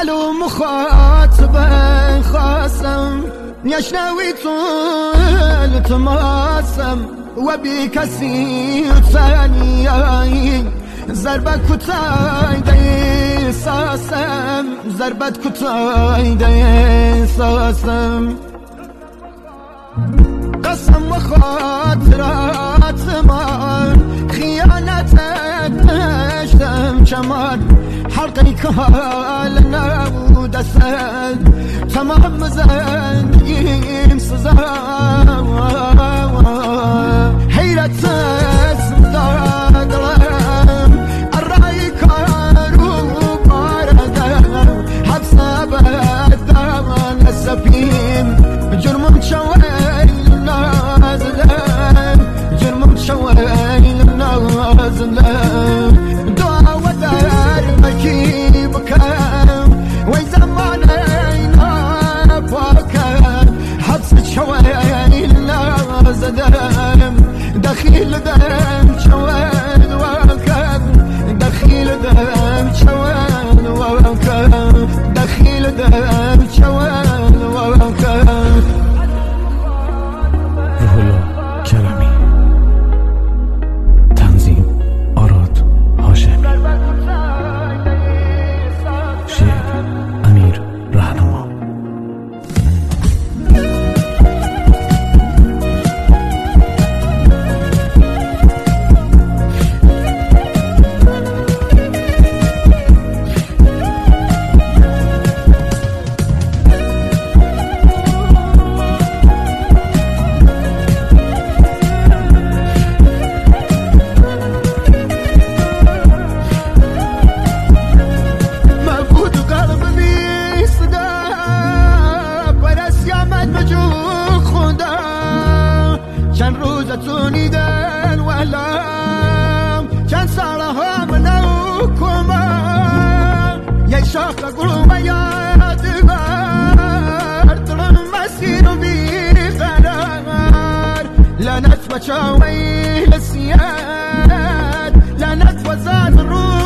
الو مخاطب خاصم يشنوي طول تماسم وبكسي ثانية ضربة كتاي دي ساسم ضربة كتاي دي ساسم قسم وخاطرات زمان خيانتك تشتم كمان حرقي كالنا ودسل تمام زندگیم سزا حيرة دادلم الرأي كارو باردم حبسة بدم السفين جرم شويل نازلم جرم شويل نازلم دعا ودار مكي بكم وين زمانينا بكم حبسة شويل نازلم دخيل دم شويل وكم دخيل دم شويل وكم دخيل دم شويل وكم روح الله کرمی تنظیم آراد هاشمی شعر امیر رهنما چند روزتونی دل ولم چند سالها منو کمم یک شاخ گروه و یادگار دلم مسیر و بیقرار لعنت و چاوی لسیاد لعنت و زاد رو